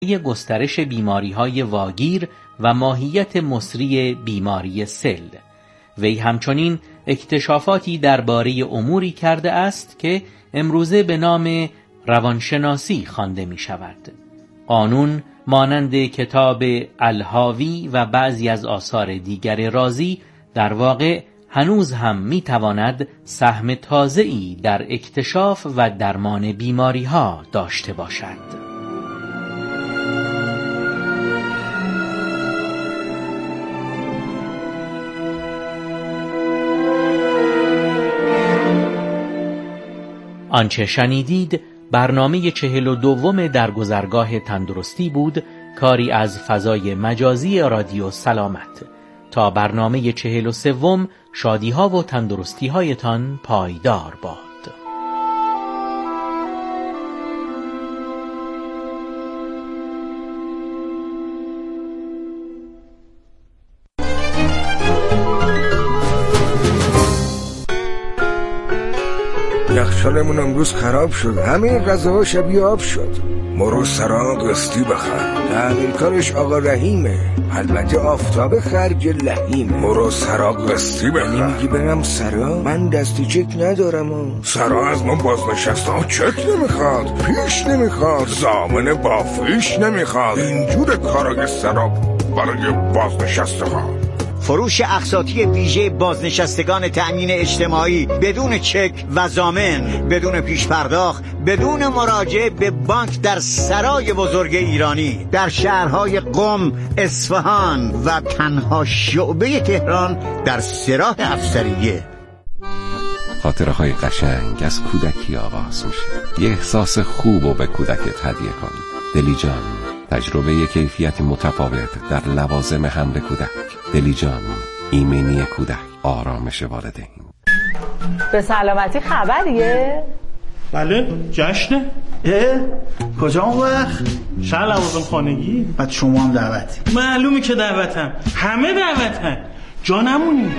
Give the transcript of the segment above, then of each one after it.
گسترش بیماری‌های واگیر و ماهیت مصری بیماری سل. وی همچنین اکتشافاتی درباره اموری کرده است که امروزه به نام روانشناسی خوانده می شود. قانون مانند کتاب الحاوی و بعضی از آثار دیگر رازی در واقع هنوز هم می تواند سهم تازه‌ای در اکتشاف و درمان بیماری‌ها داشته باشد. آنچه شنیدید برنامه 42 در گذرگاه تندرستی بود، کاری از فضای مجازی رادیو سلامت. تا برنامه 43 شادی‌ها و تندرستی‌هایتان پایدار باد. یخچالمون امروز خراب شد، همه غذاها شبیه آب شد. مرو سراغ قسطی بخر، همین کارش آقا رحیمه، البته آفتاب خرج لحیمه. مرو سراغ قسطی بخر. یعنی میگی برم سراغ؟ من دستی چک ندارم. سراغ از ما بازنشسته ها چک نمیخواد، پیش نمیخواد، ضامن بافیش نمیخواد. اینجور کارای سراغ برای بازنشسته ها. فروش اقساطی ویژه بازنشستگان تأمین اجتماعی بدون چک و ضامن، بدون پیش پرداخت، بدون مراجعه به بانک در سرای بزرگ ایرانی در شهرهای قم، اصفهان و تنها شعبه تهران در سراح افسریه. خاطره‌های قشنگ از کودکی آغاز میشه. یه احساس خوب رو به کودکت هدیه کن. دلی جان، تجربه کیفیت متفاوت در لوازم حمل کودک. دلی جان، ایمنی کودک، آرامش والدین. به سلامتی خبریه؟ بله، جشنه. کجا اون وقت؟ شهر لوازم خانگی. بعد شما هم دعوتی؟ معلومه که دعوتم، همه دعوتن، جا نمونی.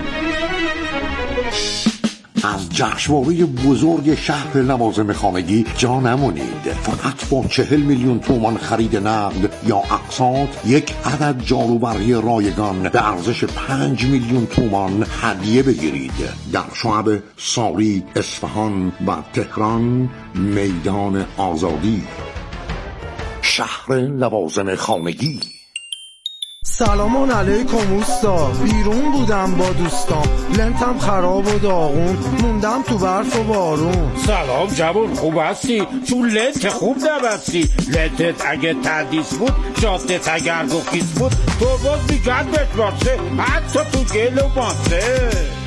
از جشنواره بزرگ شهر لوازم خانگی جا نمونید. فقط با 40 میلیون تومان خرید نقد یا اقساط یک عدد جاروبرقی رایگان به ارزش 5 میلیون تومان هدیه بگیرید. در شعب ساری، اصفهان و تهران، میدان آزادی. شهر لوازم خانگی. سلامان علیکم اوستا، بیرون بودم با دوستام، لنتم خراب و داغون، موندم تو برف و بارون. سلام جوان، خوب هستی؟ تو لنت خوب نبستی. لنتت اگه تردیس بود، جادت اگر گفیس بود، تو باز میگن بتراسه، حتی تو گل و ماسه.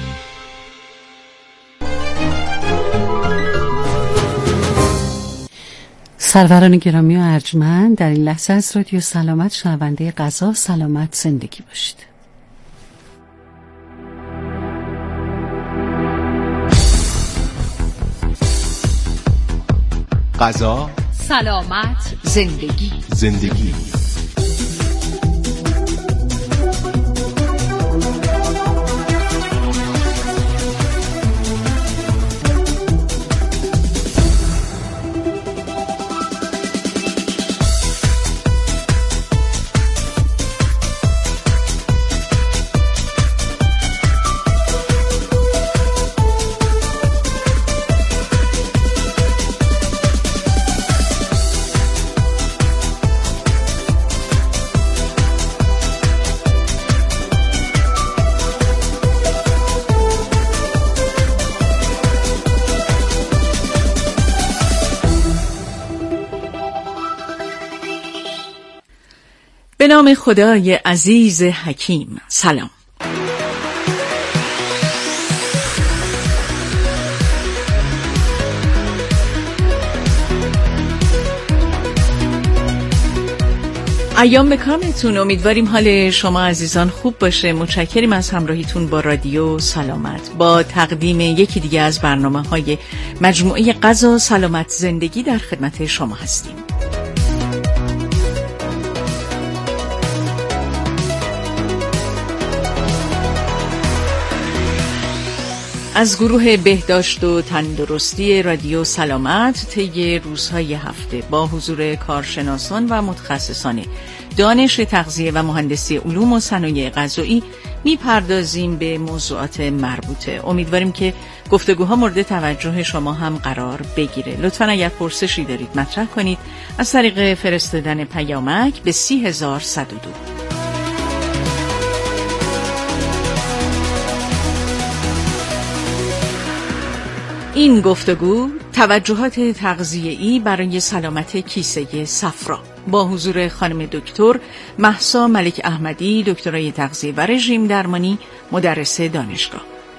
سروران گرامی و ارجمند، در این لحظه از رادیو سلامت شنونده غذا سلامت زندگی باشید. غذا سلامت زندگی. به نام خدای عزیز حکیم. سلام. ایام به کامتون. امیدواریم حال شما عزیزان خوب باشه. متشکریم از همراهیتون با رادیو سلامت. با تقدیم یکی دیگه از برنامه‌های مجموعه غذا سلامت زندگی در خدمت شما هستیم. از گروه بهداشت و تندرستی رادیو سلامت طی روزهای هفته با حضور کارشناسان و متخصصان دانش تغذیه و مهندسی علوم و صنایع غذایی میپردازیم به موضوعات مربوطه. امیدواریم که گفتگوها مورد توجه شما هم قرار بگیره. لطفاً اگر پرسشی دارید مطرح کنید از طریق فرستادن پیامک به 30102. این گفتگو توجهات تغذیه‌ای برای سلامت کیسه صفرا با حضور خانم دکتر مهسا ملک احمدی، دکترای تغذیه و رژیم درمانی، مدرس دانشگاه.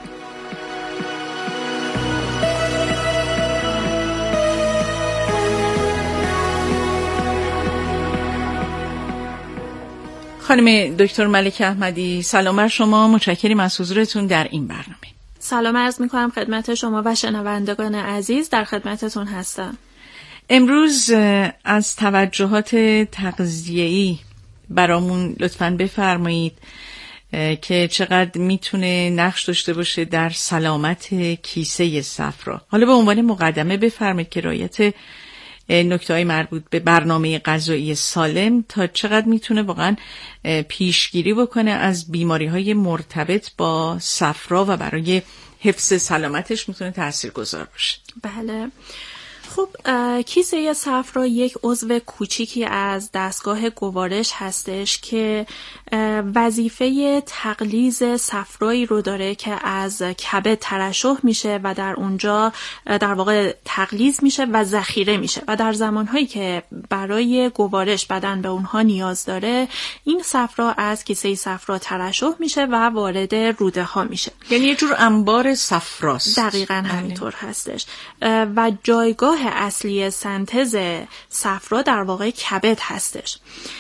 خانم دکتر ملک احمدی، سلام بر شما، متشکریم از حضورتون در این برنامه. سلام عرض می‌کنم خدمت شما و شنوندگان عزیز، در خدمتتون هستم. امروز از توجهات تغذیه‌ای برامون لطفاً بفرمایید که چقدر میتونه نقش داشته باشه در سلامت کیسه صفرا. حالا به عنوان مقدمه بفرمایید که رعایت نکته‌های مربوط به برنامه غذایی سالم تا چقدر میتونه واقعاً پیشگیری بکنه از بیماری‌های مرتبط با صفرا و برای حفظ سلامتش میتونه تاثیرگذار باشه. بله. خب کیسه صفرا یک عضو کوچیکی از دستگاه گوارش هستش که وظیفه تغلیظ صفرایی رو داره که از کبد ترشح میشه و در اونجا در واقع تغلیظ میشه و ذخیره میشه و در زمانهایی که برای گوارش بدن به اونها نیاز داره این صفرا از کیسه صفرا ترشح میشه و وارد روده ها میشه. یعنی یه جور انبار صفراست. دقیقاً همینطور هستش و جایگاه اصلی سنتز صفرا در واقع کبد هستش.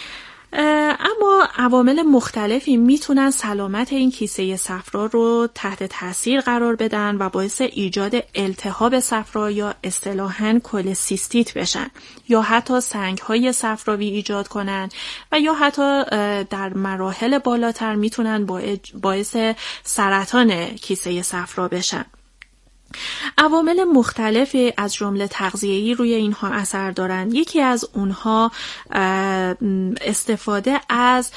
اما عوامل مختلفی میتونن سلامت این کیسه صفرا رو تحت تاثیر قرار بدن و باعث ایجاد التهاب صفرا یا اصطلاحاً کولسیستیت بشن یا حتی سنگ‌های صفراوی ایجاد کنن و یا حتی در مراحل بالاتر میتونن باعث سرطان کیسه صفرا بشن. عوامل مختلفی از جمله تغذیه‌ای روی اینها اثر دارند. یکی از اونها استفاده از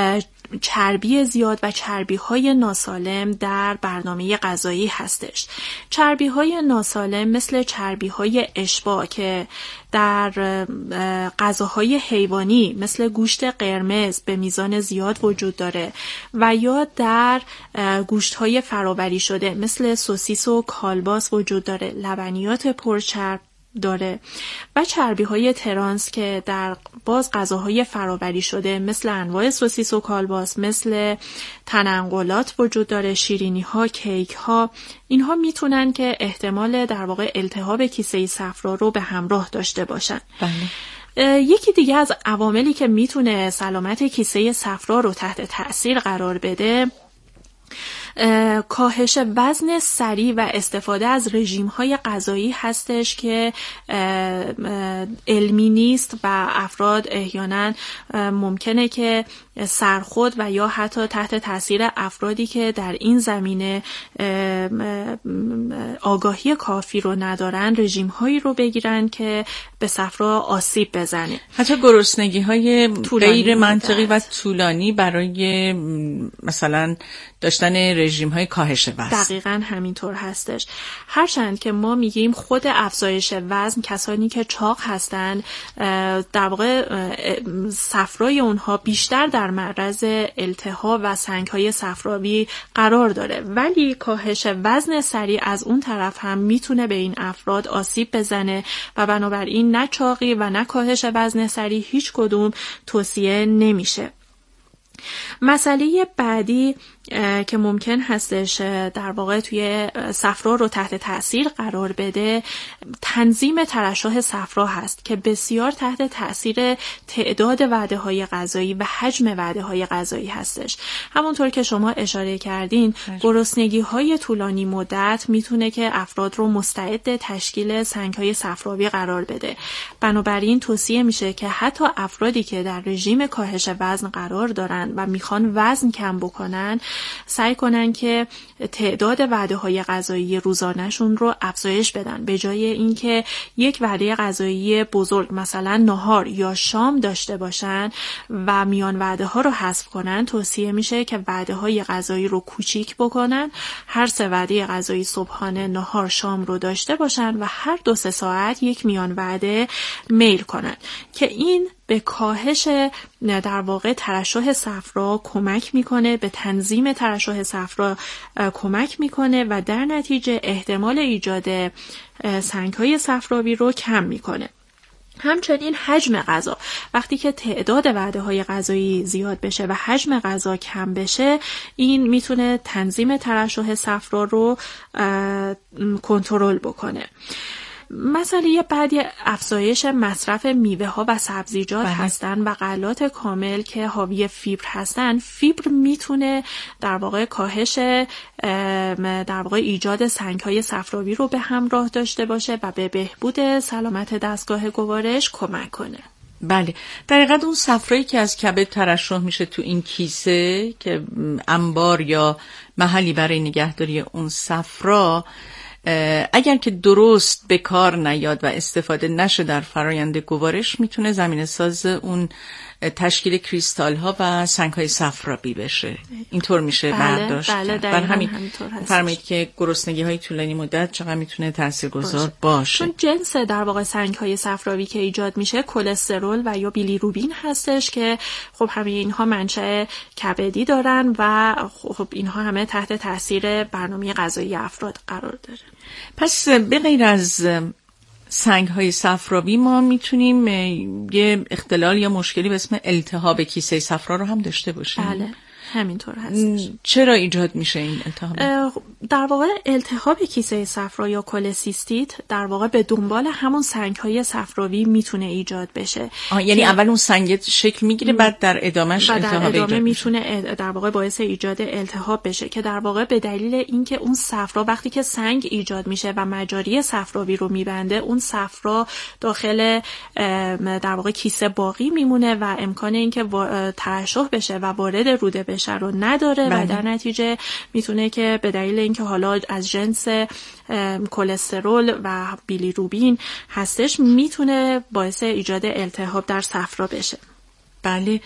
چربی زیاد و چربی‌های ناسالم در برنامه غذایی هستش. چربی‌های ناسالم مثل چربی‌های اشباع که در غذاهای حیوانی مثل گوشت قرمز به میزان زیاد وجود داره و یا در گوشت‌های فرآوری شده مثل سوسیس و کالباس وجود داره، لبنیات پرچرب داره و چربی‌های ترانس که در باز غذاهای فرآوری شده مثل انواع سوسیس و کالباس، مثل تنقلات وجود داره، شیرینی‌ها، کیک‌ها، اینها میتونن که احتمال در واقع التهاب کیسه صفرا رو به همراه داشته باشن. بله. یکی دیگه از عواملی که میتونه سلامت کیسه صفرا رو تحت تأثیر قرار بده کاهش وزن سریع و استفاده از رژیم‌های غذایی هستش که علمی نیست و افراد احیانا ممکنه که سرخود و یا حتی تحت تاثیر افرادی که در این زمینه آگاهی کافی رو ندارن رژیم‌هایی رو بگیرن که به صفرا آسیب بزنه. حتی گرسنگی‌های غیر منطقی و طولانی برای مثلا داشتن رژیم‌های کاهش وزن. دقیقاً همینطور هستش. هرچند که ما میگیم خود افزایش وزن کسانی که چاق هستن در واقع صفرای اونها بیشتر در معرض التهاب و سنگ‌های صفراوی قرار داره، ولی کاهش وزن سریع از اون طرف هم میتونه به این افراد آسیب بزنه و بنابراین نه چاقی و نه کاهش وزن سریع هیچ کدوم توصیه نمیشه. مسئله بعدی که ممکن هستش در واقع توی صفرا رو تحت تأثیر قرار بده تنظیم ترشح صفرا هست که بسیار تحت تأثیر تعداد وعده‌های غذایی و حجم وعده‌های غذایی هستش. همونطور که شما اشاره کردین گرسنگی‌های طولانی مدت میتونه که افراد رو مستعد تشکیل سنگ‌های صفراوی قرار بده. بنابراین توصیه میشه که حتی افرادی که در رژیم کاهش وزن قرار دارن هستن و میخوان وزن کم بکنن سعی کنن که تعداد وعده‌های غذایی روزانه‌شون رو افزایش بدن. به جای اینکه یک وعده غذایی بزرگ مثلا نهار یا شام داشته باشن و میان وعده‌ها رو حذف کنن، توصیه میشه که وعده‌های غذایی رو کوچیک بکنن. هر 3 وعده غذایی صبحانه، نهار، شام رو داشته باشن و هر 2-3 ساعت یک میان وعده میل کنن که این به کاهش در واقع ترشح صفرا کمک میکنه، به تنظیم ترشح صفرا کمک میکنه و در نتیجه احتمال ایجاد سنگ‌های صفراوی رو کم میکنه. همچنین حجم غذا، وقتی که تعداد وعده‌های غذایی زیاد بشه و حجم غذا کم بشه، این میتونه تنظیم ترشح صفرا رو کنترل بکنه. مسئله بعدی افزایش مصرف میوه ها و سبزیجات هستن و غلات کامل که حاوی فیبر هستن. فیبر میتونه در واقع کاهش در واقع ایجاد سنگ های صفراوی رو به همراه داشته باشه و به بهبود سلامت دستگاه گوارش کمک کنه. بله، در حقیقت اون صفرایی که از کبد ترشح میشه تو این کیسه که انبار یا محلی برای نگهداری اون صفرا، اگر که درست به کار نیاد و استفاده نشه در فرایند گوارش، میتونه زمینه ساز اون تشکیل کریستال ها و سنگ های صفرایی بشه. اینطور میشه برداشت. بر همین فرمایید که گرسنگی های طولانی مدت چقدر میتونه تاثیرگذار باشه. چون جنس در واقع سنگ های صفراوی که ایجاد میشه کلسترول و یا بیلیروبین هستش که خب همه اینها منشأ کبدی دارن و خب اینها همه تحت تاثیر برنامه غذایی افراد قرار داره. پس به غیر از سنگ های صفراوی ما میتونیم یه اختلال یا مشکلی به اسم التهاب کیسه صفرا رو هم داشته باشیم. بله، همینطور هستش. چرا ایجاد میشه این التهاب؟ در واقع التهاب کیسه صفرا یا کولسیستیت در واقع به دنبال همون سنگ های صفراوی میتونه ایجاد بشه. یعنی اول اون سنگ شکل میگیره بعد در ادامهش التهاب ایجاد میتونه در واقع باعث ایجاد التهاب بشه که در واقع به دلیل اینکه اون صفرا وقتی که سنگ ایجاد میشه و مجاری صفراوی رو میبنده، اون صفرا داخل در واقع کیسه باقی میمونه و امکان اینکه ترشح بشه و وارد روده بشه رو نداره. و در نتیجه میتونه که به دلیل اینکه حالا از جنس کلسترول و بیلیروبین هستش، میتونه باعث ایجاد التهاب در صفرا بشه. بله.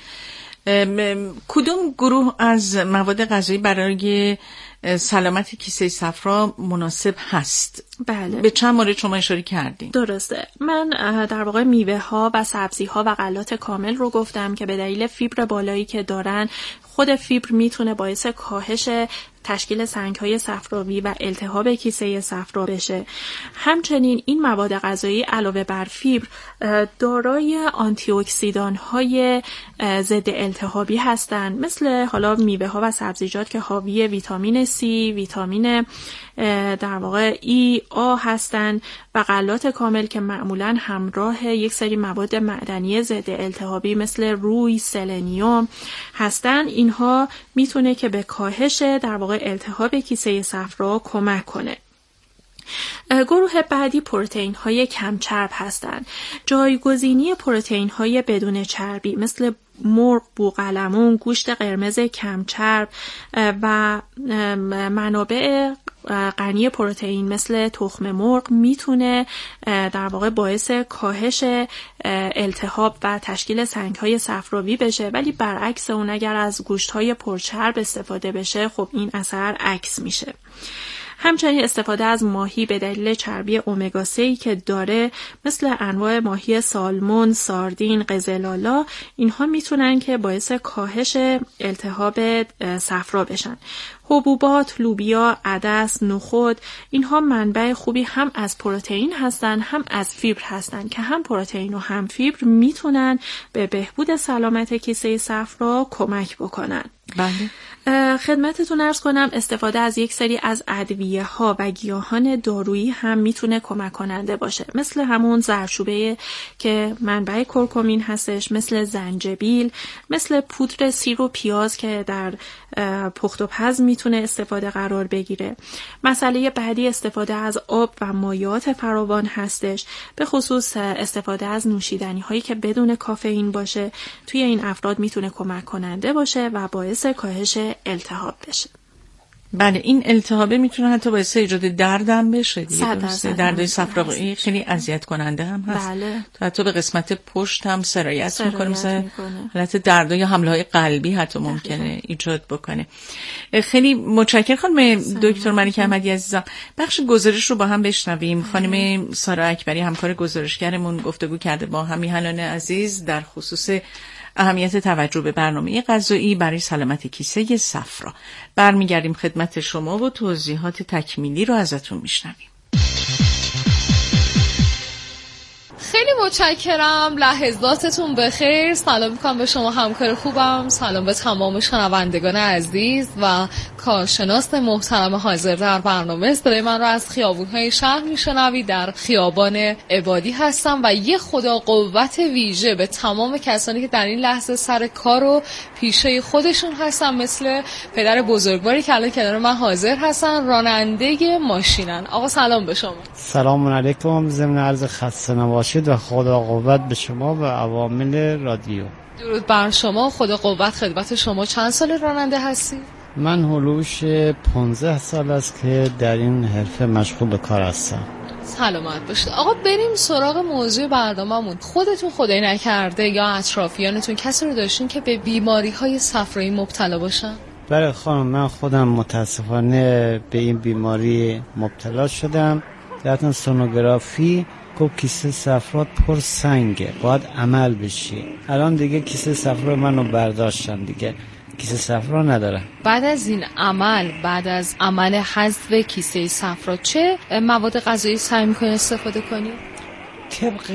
کدوم گروه از مواد غذایی برای سلامت کیسه صفرا مناسب هست؟ بله. به چند مورد شما اشاره کردین. درسته. من در واقع میوه ها و سبزی ها و غلات کامل رو گفتم که به دلیل فیبر بالایی که دارن، خود فیبر میتونه باعث کاهش تشکیل سنگ‌های صفراوی و التهاب کیسه صفرا بشه. همچنین این مواد غذایی علاوه بر فیبر دارای آنتی اکسیدان‌های ضد التهابی هستند، مثل حالا میوه ها و سبزیجات که حاوی ویتامین C، ویتامین در واقع E، A هستند و غلات کامل که معمولاً همراه یک سری مواد معدنی ضد التهابی مثل روی، سلنیوم هستند. اینها میتونه که به کاهش در واقع التهاب کیسه صفرا کمک کنه. گروه بعدی پروتئین های کم چرب هستند. جایگزینی پروتئین های بدون چربی مثل مرغ، بوقلمون، گوشت قرمز کم چرب و منابع غنی پروتئین مثل تخم مرغ میتونه در واقع باعث کاهش التهاب و تشکیل سنگ‌های صفراوی بشه، ولی برعکس اون اگر از گوشت‌های پرچرب استفاده بشه خب این اثر عکس میشه. همچنین استفاده از ماهی به دلیل چربی امگا 3 که داره، مثل انواع ماهی سالمون، ساردین، قزلالا، اینها میتونن که باعث کاهش التهاب صفرا بشن. حبوبات، لوبیا، عدس، نخود، اینها منبع خوبی هم از پروتئین هستن هم از فیبر هستن که هم پروتئین و هم فیبر میتونن به بهبود سلامت کیسه صفرا کمک بکنن. بله. خدمتتون عرض کنم استفاده از یک سری از ادویه ها و گیاهان دارویی هم میتونه کمک کننده باشه، مثل همون زردچوبه که منبع کرکمین هستش، مثل زنجبیل، مثل پودر سیر و پیاز که در پخت و پز میتونه استفاده قرار بگیره. مسئله بعدی استفاده از آب و مایعات فراوان هستش، به خصوص استفاده از نوشیدنی هایی که بدون کافئین باشه توی این افراد میتونه کمک کننده باشه و باعث کاهش التهاب بشه. بله، این التهابه میتونه حتی باعث ایجاد دردم بشه دیگه. دردهای صفرائی خیلی اذیت کننده هم هست. بله. حتی به قسمت پشت هم سرایت میکنه، مثلا حالت درد یا حمله های قلبی حتی ممکنه ایجاد بکنه. خیلی متشکرم خانم دکتر ملکه احمدی عزیزم. بخش گزارش رو با هم بشنویم. خانم سارا اکبری همکار گزارشگرمون گفتگو کرده با همیهنان عزیز در خصوص اهمیت توجه به برنامه غذایی برای سلامت کیسه صفرا. برمیگردیم خدمت شما و توضیحات تکمیلی رو ازتون میشنویم. خیلی متشکرم، لحظاتتون بخیر. سلام میکنم به شما همکار خوبم، سلام به تمام شنوندگان عزیز و کارشناس محترم حاضر در برنامه. صدای من رو از خیابون‌های شهر میشنوید. در خیابان عبادی هستم و یه خدا قوت ویژه به تمام کسانی که در این لحظه سر کار و پیشه خودشون هستن، مثل پدر بزرگواری که الان کنار من حاضر هستن، راننده ماشینن. آقا سلام به شما. سلام علیکم، ضمن عرض خسته نباشید و خدا قوت به شما و عوامل رادیو. درود بر شما، خدا قوت خدمت شما. چند سال راننده هستی؟ من هلوش 15 سال است که در این حرفه مشغول به کار هستم. سلامت باشید. آقا بریم سراغ موضوع برنامه‌مون. خودتون خدای نکرده یا اطرافیانتون کسی رو داشتین که به بیماری‌های صفرایی مبتلا باشن؟ بله خانم، من خودم متاسفانه به این بیماری مبتلا شدم. در سونوگرافی گفت کیسه صفرا پر سنگه، باید عمل بشی. الان دیگه کیسه صفرا منو برداشتن، دیگه کیسه صفرا نداره. بعد از این عمل، بعد از عمل حذف کیسه صفرا، چه مواد غذایی سعی می‌کنی استفاده کنی؟ طبق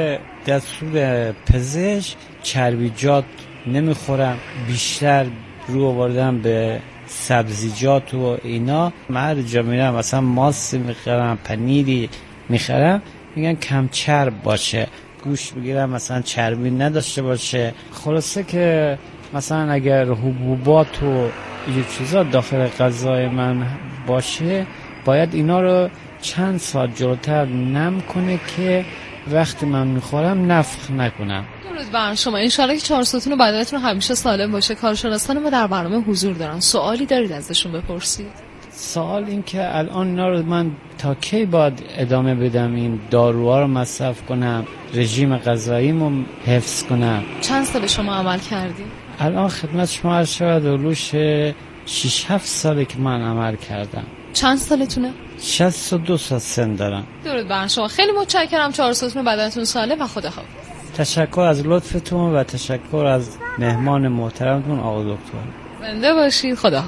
دستور پزشک چربیجات نمیخورم، بیشتر رو آوردم به سبزیجات و اینا. من هر جا میرم مثلا ماست میخرم، پنیری میخرم، میگن کم چرب باشه، گوشت بگیرم مثلا چربی نداشته باشه. خلاصه که مثلا اگر حبوبات و یه چیزا داخل غذای من باشه، باید اینا رو چند ساعت جلوتر نم کنه که وقتی من میخورم نفخ نکنم. درود بر شما. انشالله که 4 ستون و بدنتون همیشه سالم باشه. کارشناسان ما در برنامه حضور دارن. سوالی دارید ازشون بپرسید؟ سوال این که الان اینا رو من تا کی باید ادامه بدم؟ این داروها رو مصرف کنم، رژیم غذاییمو حفظ کنم؟ چند سال شما عمل کردید؟ الان خدمت شما عرض شود اولوش 6-7 ساله که من عمل کردم. چند سالتونه؟ 62 سال سن دارم. درود بر شما. خیلی متشکرم. 4 ستون بدنتون سالم و خداحافظ. تشکر از لطفتون و تشکر از مهمان محترمتون آقا دکتر. زنده باشید. خداحافظ.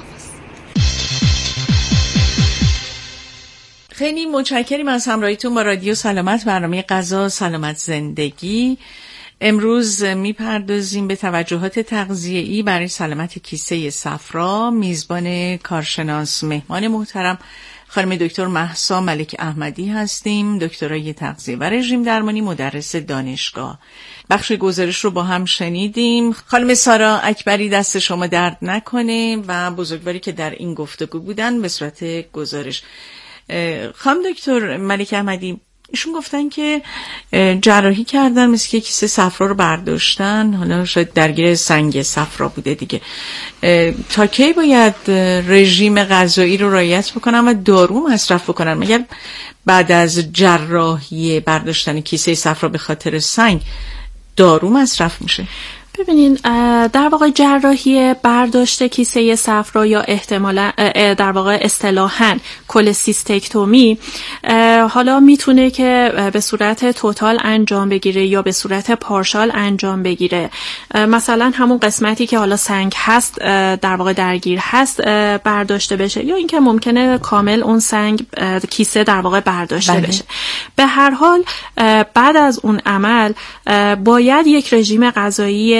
خیلی متشکریم از همراهیتون با رادیو سلامت، برنامه غذا سلامت زندگی. امروز میپردازیم به توجهات تغذیه‌ای برای سلامت کیسه صفرا. میزبان کارشناس مهمان محترم خانم دکتر مهسا ملک احمدی هستیم، دکترای تغذیه و رژیم درمانی، مدرس دانشگاه. بخش گزارش رو با هم شنیدیم. خانم سارا اکبری دست شما درد نکنه و بزرگواری که در این گفتگو بودن به صورت گزارش. خانم دکتر ملک احمدی، ایشون گفتن که جراحی کردن، مثل که کیسه صفرا رو برداشتن، حالا شاید درگیر سنگ صفرا بوده دیگه. تا کی باید رژیم غذایی رو رعایت بکنم و دارو مصرف بکنم؟ مگر بعد از جراحی برداشتن کیسه صفرا به خاطر سنگ دارو مصرف میشه؟ ببینین، در واقع جراحی برداشت کیسه صفرا یا احتمالاً در واقع اصطلاحاً کولسیستکتومی حالا میتونه که به صورت توتال انجام بگیره یا به صورت پارشال انجام بگیره. مثلا همون قسمتی که حالا سنگ هست در واقع درگیر هست برداشته بشه، یا اینکه ممکنه کامل اون سنگ کیسه در واقع برداشته بشه. به هر حال بعد از اون عمل باید یک رژیم غذایی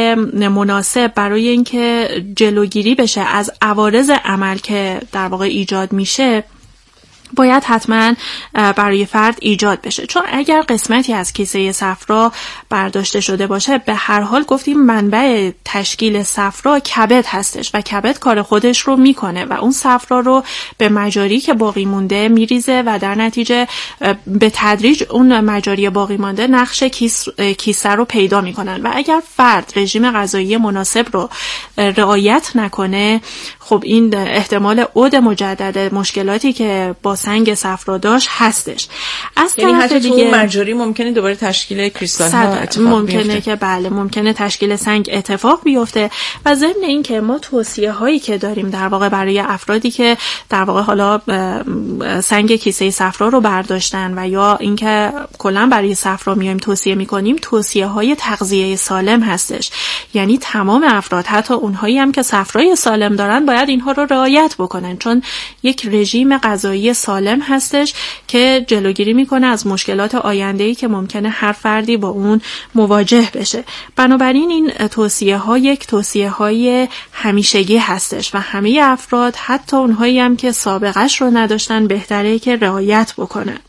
مناسب برای اینکه جلوگیری بشه از عوارض عمل که در واقع ایجاد میشه باید حتما برای فرد ایجاد بشه. چون اگر قسمتی از کیسه صفرا برداشته شده باشه، به هر حال گفتیم منبع تشکیل صفرا کبد هستش و کبد کار خودش رو میکنه و اون صفرا رو به مجاری که باقی مونده میریزه و در نتیجه به تدریج اون مجاری باقی مانده نقش کیسه رو پیدا میکنن و اگر فرد رژیم غذایی مناسب رو رعایت نکنه، خب این احتمال عود مجدد مشکلاتی که با سنگ صفرا داشت هستش. از یعنی طرف حتی دیگه تو مجاری ممکنه دوباره تشکیل کریستال ها اتفاق ممکنه بیفته. که بله ممکنه تشکیل سنگ اتفاق بیفته و ضمن این که ما توصیه هایی که داریم در واقع برای افرادی که در واقع حالا سنگ کیسه صفرا رو برداشتن و یا اینکه کلا برای صفرا میایم توصیه میکنیم، توصیه های تغذیه سالم هستش. یعنی تمام افراد حتی اونهایی هم که صفرای سالم دارن باید اینها رو رعایت بکنن، چون یک رژیم غذایی سالم هستش که جلوگیری میکنه از مشکلات آینده‌ای که ممکنه هر فردی با اون مواجه بشه. بنابراین این توصیه ها یک توصیه های همیشگی هستش و همه افراد حتی اونهایی هم که سابقش رو نداشتن بهتره که رعایت بکنن.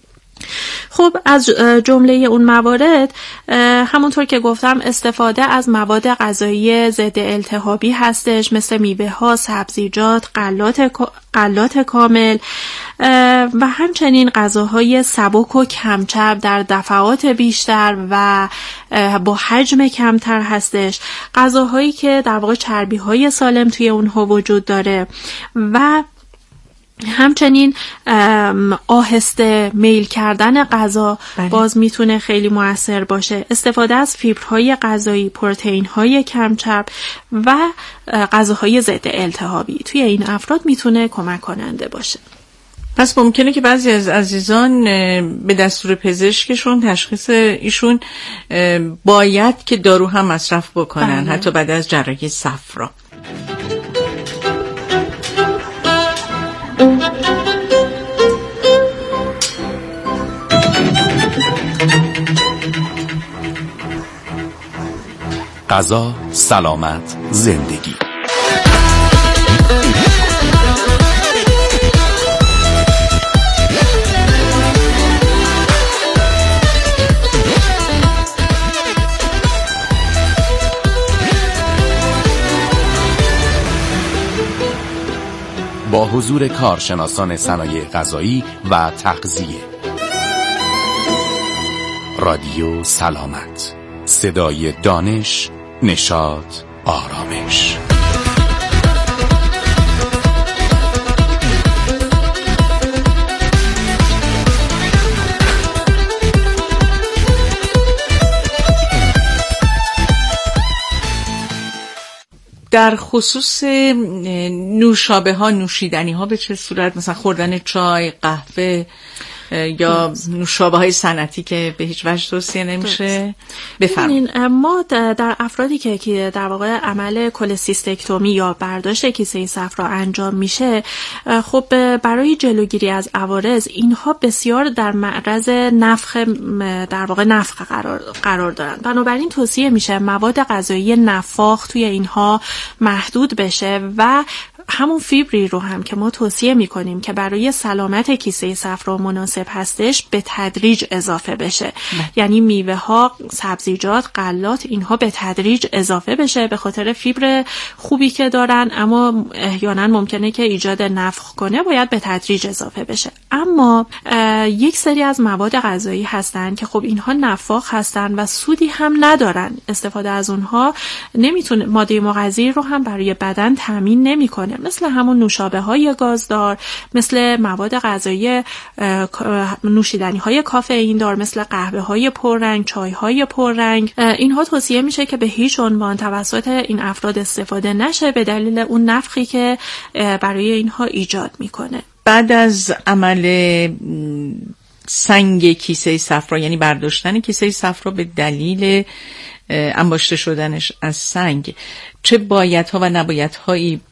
خب از جمله اون موارد همونطور که گفتم استفاده از مواد غذایی ضد التهابی هستش، مثل میوه ها، سبزیجات، غلات کامل و همچنین غذاهای سبک و کمچرب در دفعات بیشتر و با حجم کمتر هستش، غذاهایی که در واقع چربی های سالم توی اونها وجود داره و همچنین آهسته میل کردن غذا باز میتونه خیلی مؤثر باشه. استفاده از فیبرهای غذایی، پروتئین‌های کمچرب و غذاهای ضد التهابی توی این افراد میتونه کمک کننده باشه. پس ممکنه که بعضی از عزیزان به دستور پزشکشون تشخیص ایشون باید که دارو هم مصرف بکنن حتی بعد از جراحی صفرا. غذا، سلامت، زندگی. با حضور کارشناسان صنایع غذایی و تغذیه. رادیو سلامت، صدای دانش، نشاط، آرامش. در خصوص نوشابه ها، نوشیدنی ها به چه صورت؟ مثلا خوردن چای، قهوه یا نوشابه های صنعتی که به هیچ وجه توصیه نمیشه؟ بفرمایید. ما در افرادی که در واقع عمل کلسیستکتومی یا برداشت کیسه صفرا انجام میشه، خب برای جلوگیری از عوارض اینها بسیار در معرض نفخ قرار دارن. بنابراین توصیه میشه مواد غذایی نفاخ توی اینها محدود بشه و همون فیبری رو هم که ما توصیه میکنیم که برای سلامت کیسه صفرا مناسب هستش به تدریج اضافه بشه. یعنی میوه ها، سبزیجات، غلات اینها به تدریج اضافه بشه به خاطر فیبر خوبی که دارن، اما احیانا ممکنه که ایجاد نفخ کنه، باید به تدریج اضافه بشه. اما یک سری از مواد غذایی هستن که خب اینها نفاخ هستن و سودی هم ندارن. استفاده از اونها نمیتونه ماده مغذی رو هم برای بدن تامین نمیکنه، مثل همون نوشابه های گازدار، مثل مواد غذایی نوشیدنی های کافئین دار، مثل قهوه های پررنگ، چای های پررنگ. اینها توصیه میشه که به هیچ عنوان توسط این افراد استفاده نشه به دلیل اون نفخی که برای اینها ایجاد میکنه. بعد از عمل سنگ کیسه صفرا، یعنی برداشتن کیسه صفرا به دلیل انباشته شدنش از سنگ، چه بایدها و نبایدهایی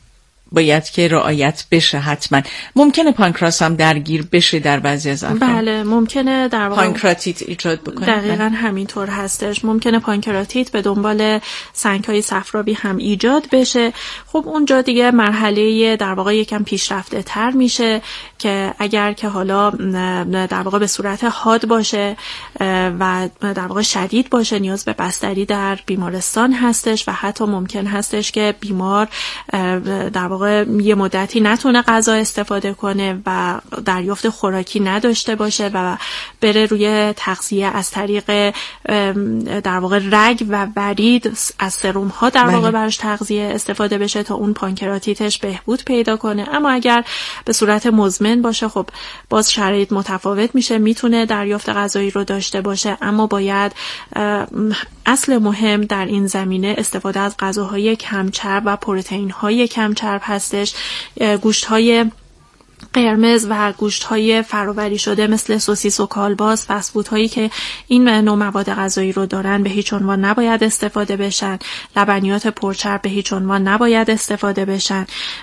باید که رعایت بشه حتما. ممکنه پانکراس هم درگیر بشه در بعضی از افراد؟ بله ممکنه در واقع پانکراتیت ایجاد بکنه. دقیقاً همینطور هستش. ممکنه پانکراتیت به دنبال سنگ‌های صفرابی هم ایجاد بشه. خب اونجا دیگه مرحله در واقع یکم پیشرفته تر میشه که اگر که حالا در واقع به صورت حاد باشه و در واقع شدید باشه نیاز به بستری در بیمارستان هستش و حتی ممکن هستش که بیمار در واقع یه مدتی نتونه غذا استفاده کنه و دریافت خوراکی نداشته باشه و بره روی تغذیه از طریق در واقع رگ و ورید از سرم ها در واقع براش تغذیه استفاده بشه تا اون پانکراتیتش بهبود پیدا کنه. اما اگر به صورت مزمن باشه خب باز شرایط متفاوت میشه، میتونه دریافت غذایی رو داشته باشه اما باید اصل مهم در این زمینه استفاده از غذاهای کمچرب و پروتئین‌های کمچرب هستش. گوشت‌های قرمز و گوشت‌های فرآوری شده مثل سوسیس و کالباس، فست فودهایی که این نوع مواد غذایی رو دارن به هیچ عنوان نباید استفاده بشن. لبنیات پرچرب به هیچ عنوان نباید استفاده بشن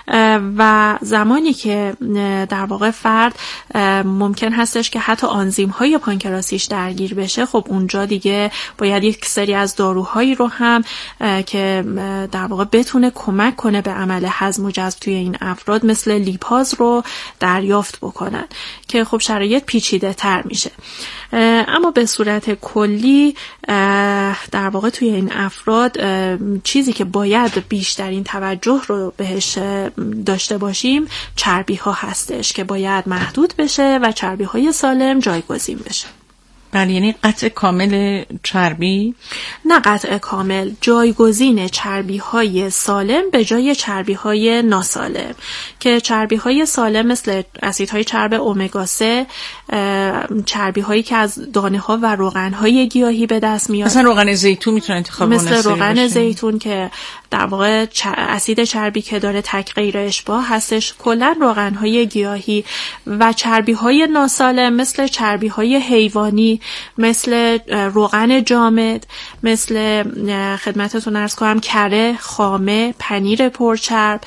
و زمانی که در واقع فرد ممکن هستش که حتی آنزیم‌های پانکراسیش درگیر بشه، خب اونجا دیگه باید یک سری از داروهایی رو هم که در واقع بتونه کمک کنه به عمل هضم و جذب توی این افراد مثل لیپاز رو دریافت بکنن که خب شرایط پیچیده تر میشه. اما به صورت کلی در واقع توی این افراد چیزی که باید بیشترین توجه رو بهش داشته باشیم چربی ها هستش که باید محدود بشه و چربی های سالم جایگزین بشه. بله، یعنی قطع کامل چربی؟ نه قطع کامل، جایگزین چربی های سالم به جای چربی های ناسالم که چربی های سالم مثل اسیدهای چرب امگا 3، چربی هایی که از دانه ها و روغن های گیاهی به دست میاد، مثلا روغن زیتون میتونه انتخاب مناسبی باشه. مثل روغن زیتون که در واقع اسید چربی که داره تک غیر اشباع هستش، کلا روغن های گیاهی و چربی های ناسالم مثل چربی های حیوانی، مثل روغن جامد، مثل خدمتتون عرض کنم کره، خامه، پنیر پرچرب،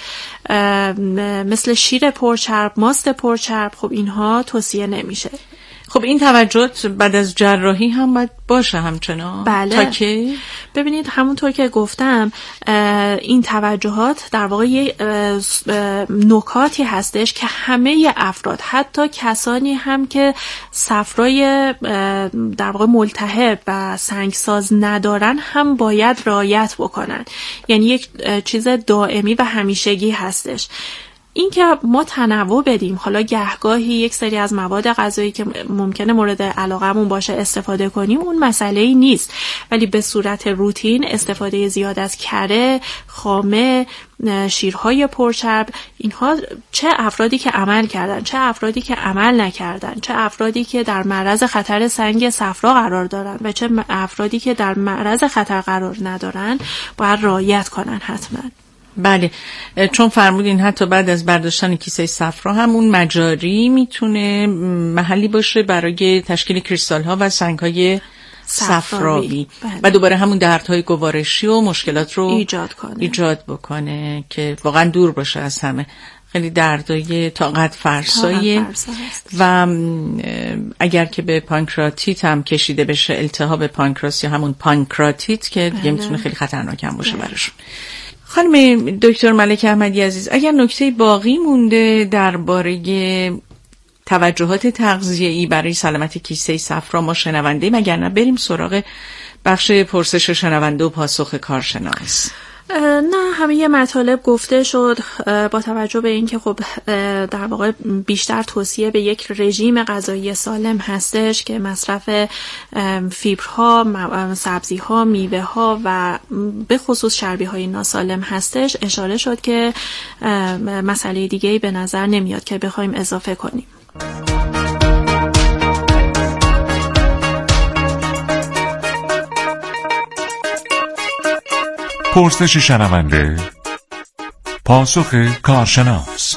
مثل شیر پرچرب، ماست پرچرب، خب اینها توصیه نمیشه. خب این توجهات بعد از جراحی هم باید باشه همچنان؟ بله. تا که ببینید همونطور که گفتم این توجهات در واقع نکاتی هستش که همه افراد، حتی کسانی هم که صفرای در واقع ملتهب و سنگساز ندارن هم باید رعایت بکنن. یعنی یک چیز دائمی و همیشگی هستش. این که ما تنوع بدیم، حالا گهگاهی یک سری از مواد غذایی که ممکنه مورد علاقمون باشه استفاده کنیم، اون مسئله‌ای نیست، ولی به صورت روتین استفاده زیاد از کره، خامه، شیرهای پرچرب، اینها چه افرادی که عمل کردن، چه افرادی که عمل نکردن، چه افرادی که در معرض خطر سنگ صفرا قرار دارن و چه افرادی که در معرض خطر قرار ندارن باید رعایت کنن حتما. بله، چون فرمودین حتی بعد از برداشتن کیسه صفرا هم اون مجاری میتونه محلی باشه برای تشکیل کریستال ها و سنگ های صفراوی و دوباره همون دردهای گوارشی و مشکلات رو ایجاد بکنه که واقعا دور باشه از همه. خیلی دردای طاقت فرسایی و اگر که به پانکراتیت هم کشیده بشه، التهاب پانکراس یا همون پانکراتیت که دیگه میتونه خیلی خطرناک هم باشه براشون. خانم دکتر ملک احمدی عزیز، اگر نکته باقی مونده درباره توجهات تغذیه‌ای برای سلامت کیسه صفرا ما شنونده، مگر نه بریم سراغ بخش پرسش شنونده و پاسخ کارشناس؟ نه، همه مطالب گفته شد. با توجه به اینکه خب در واقع بیشتر توصیه به یک رژیم غذایی سالم هستش که مصرف فیبرها، سبزیها، میوه ها و به خصوص چربی های ناسالم هستش، اشاره شد که مسئله دیگه‌ای به نظر نمیاد که بخوایم اضافه کنیم. پرسش شنونده، پاسخ کارشناس.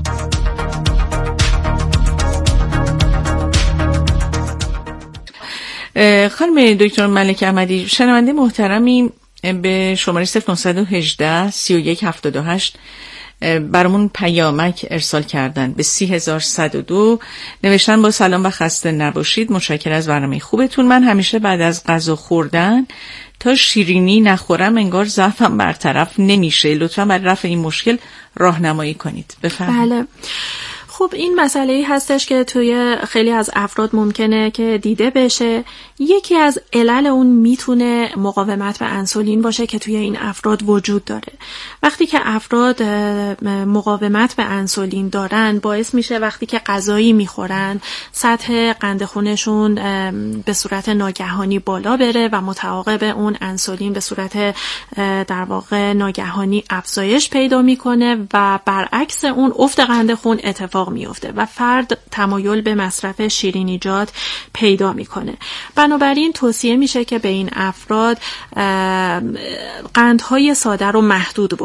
خانم دکتر ملک احمدی، شنونده محترمی به شماره 0918 3178 برامون پیامک ارسال کردن به 30102. نوشتن با سلام و خسته نباشید، متشکرم از برنامه خوبتون. من همیشه بعد از غذا خوردن تا شیرینی نخورم انگار ضعفم برطرف نمیشه. لطفا برای رفع این مشکل راهنمایی کنید. بفرمایید. بله. خب این مسئله‌ای هستش که توی خیلی از افراد ممکنه که دیده بشه. یکی از علل اون میتونه مقاومت به انسولین باشه که توی این افراد وجود داره. وقتی که افراد مقاومت به انسولین دارن، باعث میشه وقتی که غذایی میخورن سطح قند خونشون به صورت ناگهانی بالا بره و متعاقب اون انسولین به صورت در واقع ناگهانی افزایش پیدا میکنه و برعکس اون افت قند خون اتفاق میفته و فرد تمایل به مصرف شیرینیجات پیدا میکنه. بنابراین توصیه میشه که به این افراد قندهای ساده رو محدود